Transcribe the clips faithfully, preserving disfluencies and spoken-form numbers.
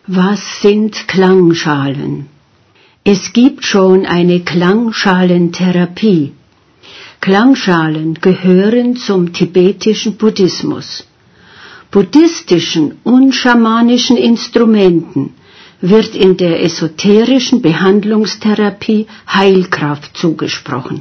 Was sind Klangschalen? Es gibt schon eine Klangschalentherapie. Klangschalen gehören zum tibetischen Buddhismus. Buddhistischen und schamanischen Instrumenten wird in der esoterischen Behandlungstherapie Heilkraft zugesprochen.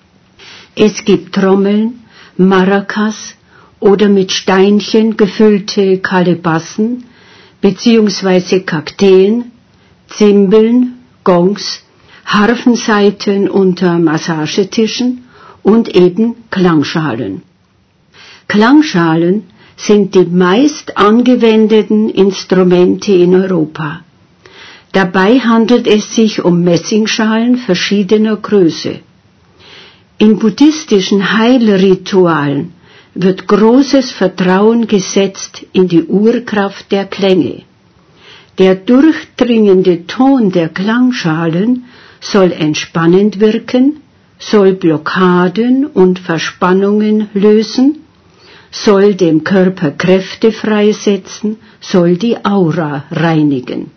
Es gibt Trommeln, Maracas oder mit Steinchen gefüllte Kalebassen beziehungsweise Kakteen, Zimbeln, Gongs, Harfensaiten unter Massagetischen und eben Klangschalen. Klangschalen sind die meist angewendeten Instrumente in Europa. Dabei handelt es sich um Messingschalen verschiedener Größe. In buddhistischen Heilritualen wird großes Vertrauen gesetzt in die Urkraft der Klänge. Der durchdringende Ton der Klangschalen soll entspannend wirken, soll Blockaden und Verspannungen lösen, soll dem Körper Kräfte freisetzen, soll die Aura reinigen.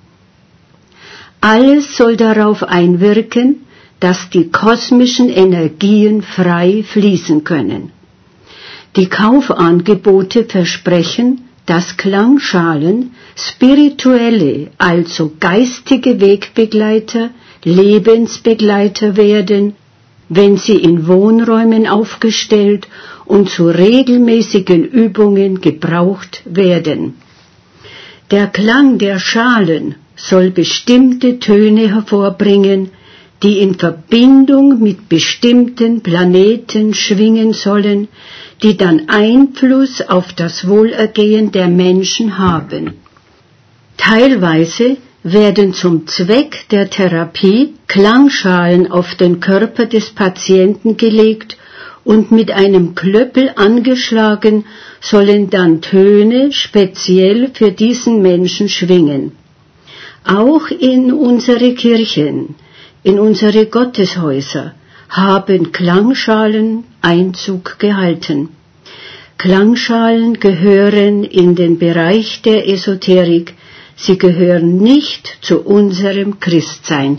Alles soll darauf einwirken, dass die kosmischen Energien frei fließen können. Die Kaufangebote versprechen, dass Klangschalen spirituelle, also geistige Wegbegleiter, Lebensbegleiter werden, wenn sie in Wohnräumen aufgestellt und zu regelmäßigen Übungen gebraucht werden. Der Klang der Schalen soll bestimmte Töne hervorbringen, die in Verbindung mit bestimmten Planeten schwingen sollen, die dann Einfluss auf das Wohlergehen der Menschen haben. Teilweise werden zum Zweck der Therapie Klangschalen auf den Körper des Patienten gelegt und mit einem Klöppel angeschlagen sollen dann Töne speziell für diesen Menschen schwingen. Auch in unsere Kirchen, in unsere Gotteshäuser haben Klangschalen Einzug gehalten. Klangschalen gehören in den Bereich der Esoterik, sie gehören nicht zu unserem Christsein.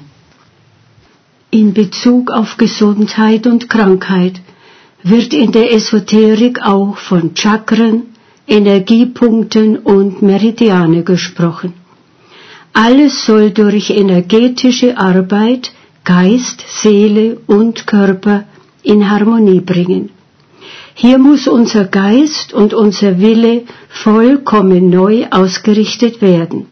In Bezug auf Gesundheit und Krankheit wird in der Esoterik auch von Chakren, Energiepunkten und Meridiane gesprochen. Alles soll durch energetische Arbeit Geist, Seele und Körper in Harmonie bringen. Hier muss unser Geist und unser Wille vollkommen neu ausgerichtet werden.